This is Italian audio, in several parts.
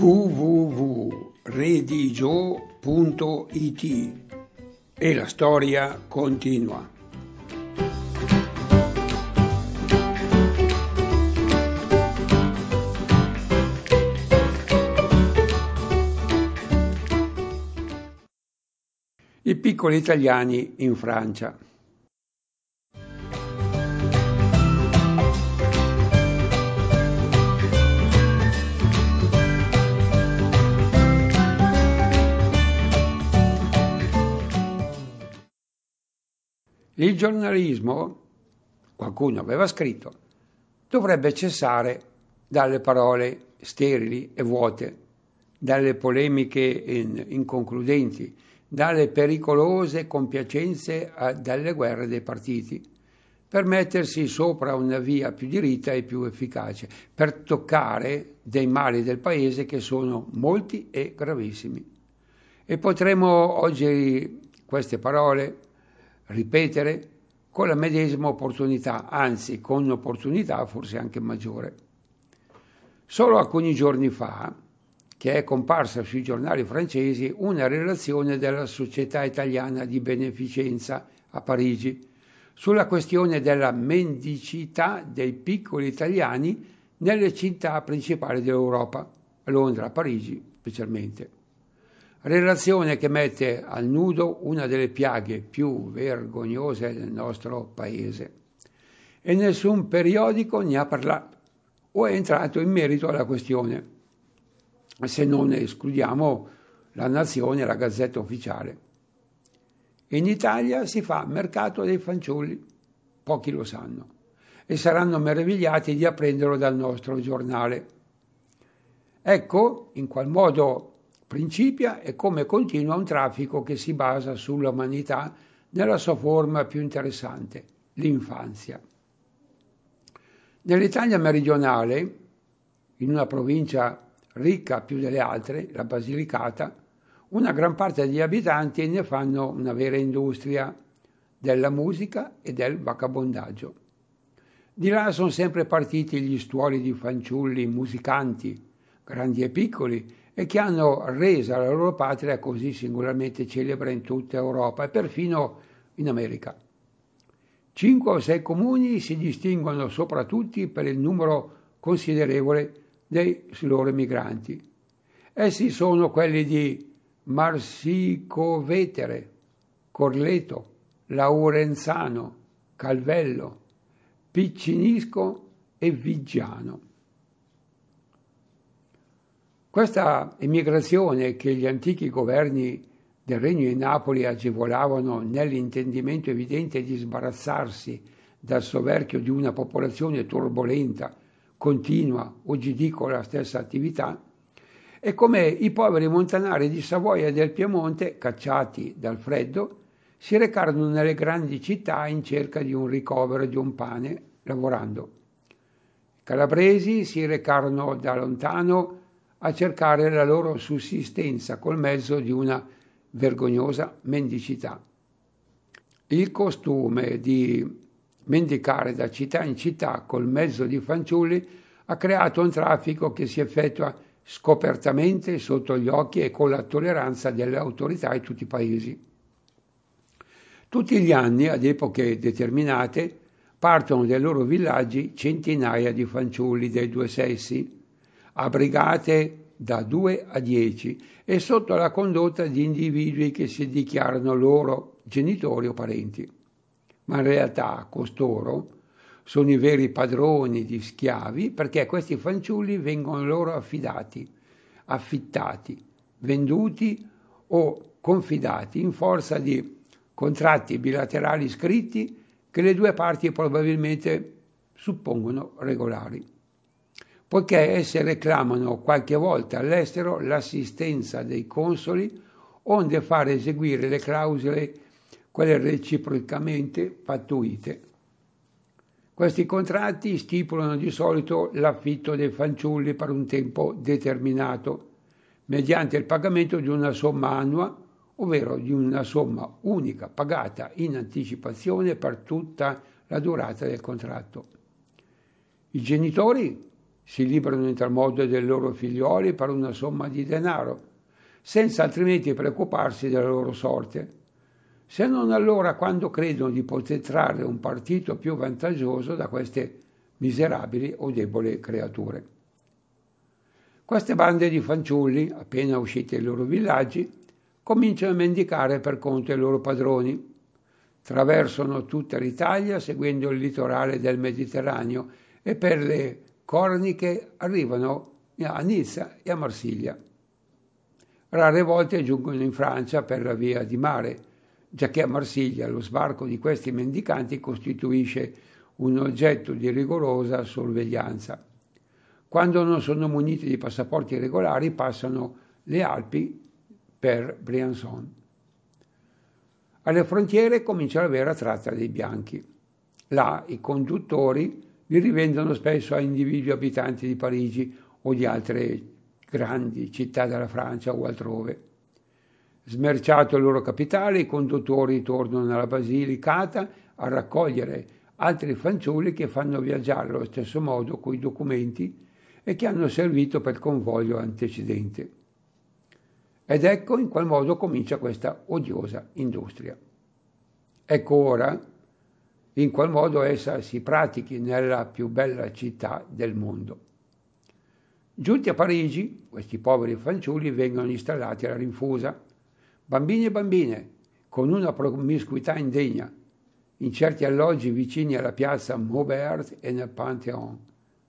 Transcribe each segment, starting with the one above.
www.redigio.it e la storia continua. I piccoli italiani in Francia. Il giornalismo, qualcuno aveva scritto, dovrebbe cessare dalle parole sterili e vuote, dalle polemiche inconcludenti, dalle pericolose compiacenze, dalle guerre dei partiti, per mettersi sopra una via più diritta e più efficace, per toccare dei mali del paese che sono molti e gravissimi. E potremo oggi queste parole ripetere con la medesima opportunità, anzi con un'opportunità forse anche maggiore. Solo alcuni giorni fa, che è comparsa sui giornali francesi una relazione della Società Italiana di Beneficenza a Parigi sulla questione della mendicità dei piccoli italiani nelle città principali dell'Europa, a Londra, a Parigi specialmente. Relazione che mette al nudo una delle piaghe più vergognose del nostro paese. E nessun periodico ne ha parlato o è entrato in merito alla questione, se non escludiamo La Nazione e la Gazzetta Ufficiale. In Italia si fa mercato dei fanciulli, pochi lo sanno, e saranno meravigliati di apprenderlo dal nostro giornale. Ecco in qual modo principia e come continua un traffico che si basa sull'umanità nella sua forma più interessante, l'infanzia. Nell'Italia meridionale, in una provincia ricca più delle altre, la Basilicata, una gran parte degli abitanti ne fanno una vera industria della musica e del vagabondaggio. Di là sono sempre partiti gli stuoli di fanciulli musicanti, grandi e piccoli, e che hanno resa la loro patria così singolarmente celebre in tutta Europa e perfino in America. 5 o 6 comuni si distinguono soprattutto per il numero considerevole dei loro emigranti. Essi sono quelli di Marsicovetere, Corleto, Laurenzano, Calvello, Piccinisco e Viggiano. Questa emigrazione che gli antichi governi del Regno di Napoli agevolavano nell'intendimento evidente di sbarazzarsi dal soverchio di una popolazione turbolenta, continua, oggi dico la stessa attività, è come i poveri montanari di Savoia e del Piemonte, cacciati dal freddo, si recarono nelle grandi città in cerca di un ricovero di un pane, lavorando. I calabresi si recarono da lontano a cercare la loro sussistenza col mezzo di una vergognosa mendicità. Il costume di mendicare da città in città col mezzo di fanciulli ha creato un traffico che si effettua scopertamente sotto gli occhi e con la tolleranza delle autorità di tutti i paesi. Tutti gli anni, ad epoche determinate, partono dai loro villaggi centinaia di fanciulli dei due sessi, abbrigate da 2 a 10 e sotto la condotta di individui che si dichiarano loro genitori o parenti. Ma in realtà costoro sono i veri padroni di schiavi perché questi fanciulli vengono loro affidati, affittati, venduti o confidati in forza di contratti bilaterali scritti che le due parti probabilmente suppongono regolari, poiché esse reclamano qualche volta all'estero l'assistenza dei consoli onde fare eseguire le clausole, quelle reciprocamente pattuite. Questi contratti stipulano di solito l'affitto dei fanciulli per un tempo determinato, mediante il pagamento di una somma annua, ovvero di una somma unica pagata in anticipazione per tutta la durata del contratto. I genitori si liberano in tal modo dei loro figlioli per una somma di denaro, senza altrimenti preoccuparsi della loro sorte, se non allora quando credono di poter trarre un partito più vantaggioso da queste miserabili o deboli creature. Queste bande di fanciulli, appena usciti dai loro villaggi, cominciano a mendicare per conto dei loro padroni. Traversano tutta l'Italia seguendo il litorale del Mediterraneo e per le Corniche arrivano a Nizza e a Marsiglia. Rare volte giungono in Francia per la via di mare, giacché a Marsiglia lo sbarco di questi mendicanti costituisce un oggetto di rigorosa sorveglianza. Quando non sono muniti di passaporti regolari passano le Alpi per Briançon. Alle frontiere comincia la vera tratta dei bianchi. Là i conduttori li rivendono spesso a individui abitanti di Parigi o di altre grandi città della Francia o altrove. Smerciato il loro capitale, i conduttori tornano nella Basilicata a raccogliere altri fanciulli che fanno viaggiare allo stesso modo coi documenti e che hanno servito per il convoglio antecedente. Ed ecco in qual modo comincia questa odiosa industria. Ecco ora in qual modo essa si pratichi nella più bella città del mondo. Giunti a Parigi, questi poveri fanciulli vengono installati alla rinfusa, bambini e bambine, con una promiscuità indegna, in certi alloggi vicini alla piazza Maubert e nel Pantheon.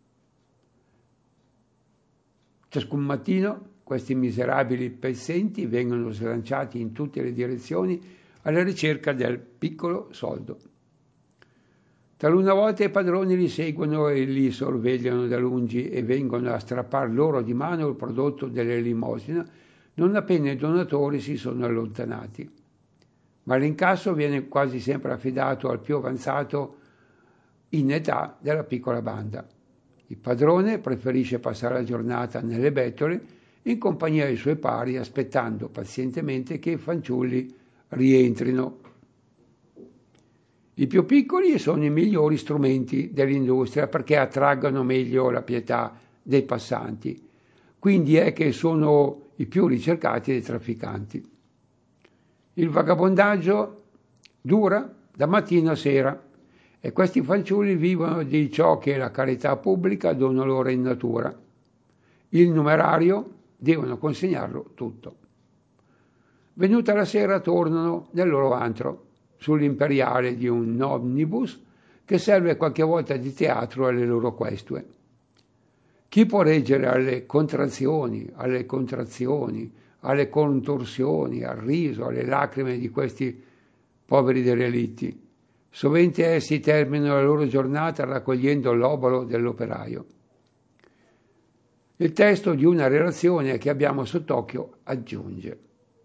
Ciascun mattino questi miserabili pezzenti vengono slanciati in tutte le direzioni alla ricerca del piccolo soldo. Taluna volta i padroni li seguono e li sorvegliano da lungi e vengono a strappar loro di mano il prodotto dell'elemosina non appena i donatori si sono allontanati. Ma l'incasso viene quasi sempre affidato al più avanzato in età della piccola banda. Il padrone preferisce passare la giornata nelle bettole in compagnia dei suoi pari, aspettando pazientemente che i fanciulli rientrino. I più piccoli sono i migliori strumenti dell'industria perché attraggono meglio la pietà dei passanti, quindi è che sono i più ricercati dai trafficanti. Il vagabondaggio dura da mattina a sera e questi fanciulli vivono di ciò che la carità pubblica dona loro in natura. Il numerario devono consegnarlo tutto. Venuta la sera tornano nel loro antro, sull'imperiale di un omnibus che serve qualche volta di teatro alle loro questue. Chi può reggere alle contrazioni, alle contorsioni, al riso, alle lacrime di questi poveri derelitti? Sovente essi terminano la loro giornata raccogliendo l'obolo dell'operaio. Il testo di una relazione che abbiamo sott'occhio aggiunge: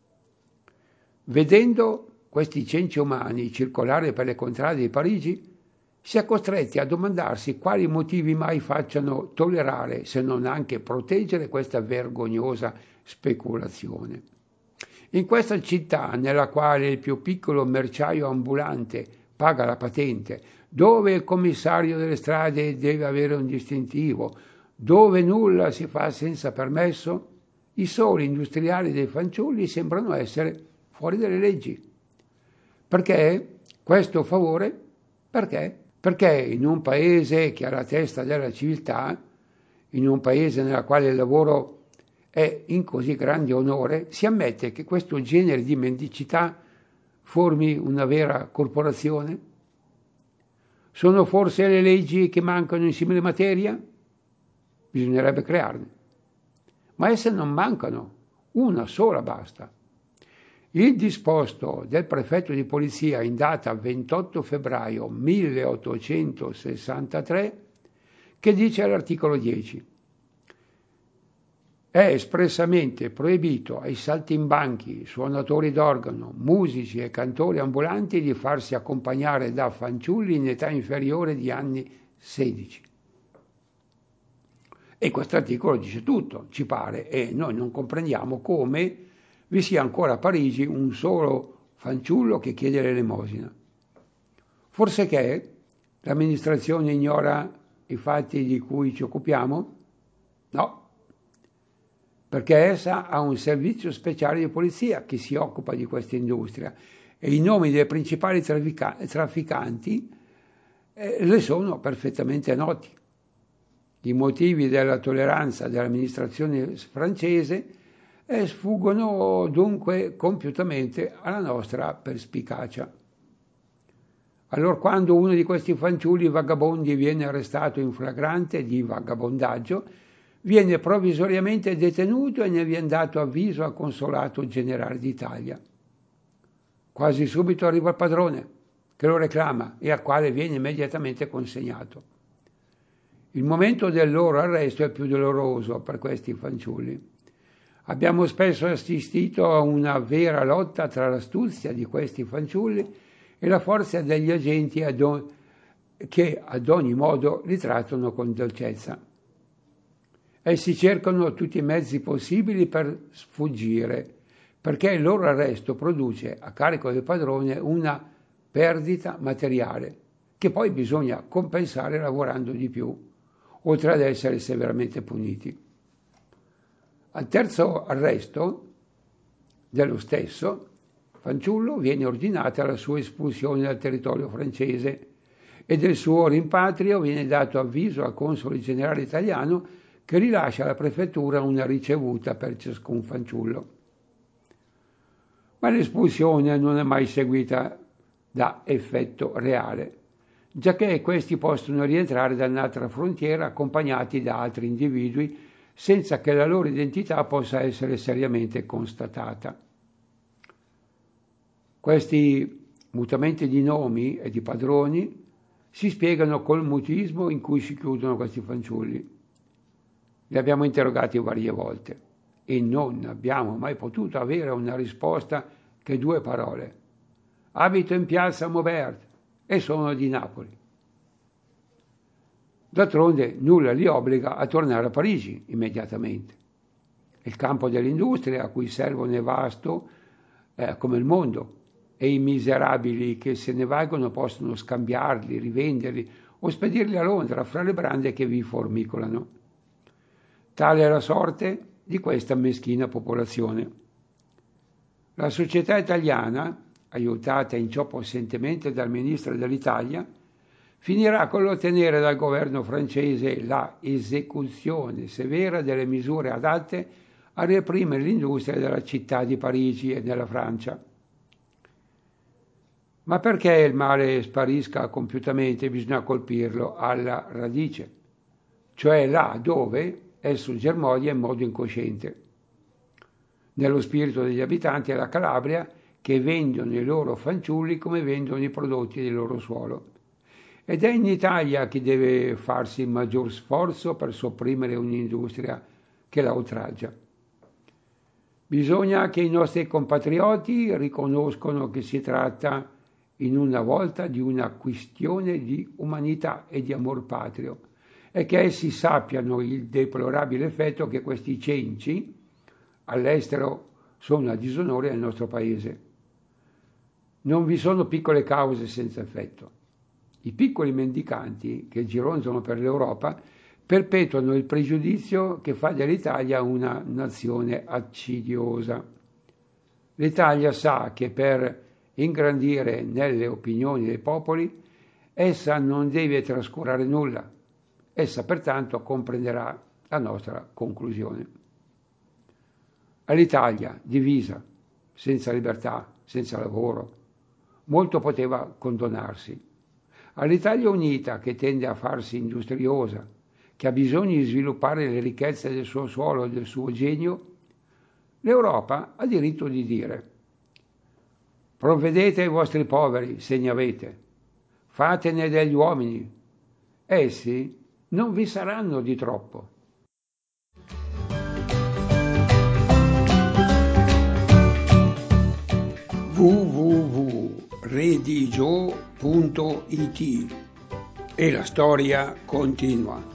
vedendo questi cenci umani circolare per le contrade di Parigi, si è costretti a domandarsi quali motivi mai facciano tollerare, se non anche proteggere, questa vergognosa speculazione. In questa città, nella quale il più piccolo merciaio ambulante paga la patente, dove il commissario delle strade deve avere un distintivo, dove nulla si fa senza permesso, i soli industriali dei fanciulli sembrano essere fuori dalle leggi. Perché questo favore? Perché? Perché in un paese che ha la testa della civiltà, in un paese nel quale il lavoro è in così grande onore, si ammette che questo genere di mendicità formi una vera corporazione? Sono forse le leggi che mancano in simile materia? Bisognerebbe crearne. Ma esse non mancano, una sola basta. Il disposto del prefetto di polizia in data 28 febbraio 1863 che dice all'articolo 10: è espressamente proibito ai saltimbanchi, suonatori d'organo, musici e cantori ambulanti di farsi accompagnare da fanciulli in età inferiore di anni 16. E questo articolo dice tutto, ci pare, e noi non comprendiamo come vi sia ancora a Parigi un solo fanciullo che chiede l'elemosina. Forse che l'amministrazione ignora i fatti di cui ci occupiamo? No, perché essa ha un servizio speciale di polizia che si occupa di questa industria e i nomi dei principali trafficanti le sono perfettamente noti. I motivi della tolleranza dell'amministrazione francese sfuggono dunque compiutamente alla nostra perspicacia. Allora, quando uno di questi fanciulli vagabondi viene arrestato in flagrante di vagabondaggio, viene provvisoriamente detenuto e ne viene dato avviso al Consolato Generale d'Italia. Quasi subito arriva il padrone, che lo reclama e al quale viene immediatamente consegnato. Il momento del loro arresto è più doloroso per questi fanciulli. Abbiamo spesso assistito a una vera lotta tra l'astuzia di questi fanciulli e la forza degli agenti che ad ogni modo li trattano con dolcezza. Essi cercano tutti i mezzi possibili per sfuggire, perché il loro arresto produce a carico del padrone una perdita materiale, che poi bisogna compensare lavorando di più, oltre ad essere severamente puniti. Al terzo arresto dello stesso fanciullo viene ordinata la sua espulsione dal territorio francese e del suo rimpatrio viene dato avviso al console generale italiano che rilascia alla prefettura una ricevuta per ciascun fanciullo. Ma l'espulsione non è mai seguita da effetto reale, giacché questi possono rientrare da un'altra frontiera accompagnati da altri individui senza che la loro identità possa essere seriamente constatata. Questi mutamenti di nomi e di padroni si spiegano col mutismo in cui si chiudono questi fanciulli. Li abbiamo interrogati varie volte e non abbiamo mai potuto avere una risposta che due parole. Abito in piazza Maubert e sono di Napoli. D'altronde nulla li obbliga a tornare a Parigi immediatamente. Il campo dell'industria a cui servono è vasto come il mondo e i miserabili che se ne valgono possono scambiarli, rivenderli o spedirli a Londra fra le brande che vi formicolano. Tale è la sorte di questa meschina popolazione. La società italiana, aiutata in ciò possentemente dal ministro dell'Italia, finirà con l'ottenere dal governo francese la esecuzione severa delle misure adatte a reprimere l'industria della città di Parigi e della Francia. Ma perché il male sparisca compiutamente bisogna colpirlo alla radice, cioè là dove esso germoglia in modo incosciente, nello spirito degli abitanti della Calabria che vendono i loro fanciulli come vendono i prodotti del loro suolo. Ed è in Italia che deve farsi il maggior sforzo per sopprimere un'industria che la oltraggia. Bisogna che i nostri compatrioti riconoscano che si tratta in una volta di una questione di umanità e di amor patrio e che essi sappiano il deplorabile effetto che questi cenci all'estero sono a disonore del nostro paese. Non vi sono piccole cause senza effetto. I piccoli mendicanti che gironzano per l'Europa perpetuano il pregiudizio che fa dell'Italia una nazione accidiosa. L'Italia sa che per ingrandire nelle opinioni dei popoli, essa non deve trascurare nulla. Essa pertanto comprenderà la nostra conclusione. All'Italia, divisa, senza libertà, senza lavoro, molto poteva condonarsi. All'Italia unita, che tende a farsi industriosa, che ha bisogno di sviluppare le ricchezze del suo suolo e del suo genio, l'Europa ha diritto di dire: provvedete ai vostri poveri, se ne avete, fatene degli uomini, essi non vi saranno di troppo. www.redigio.it e la storia continua.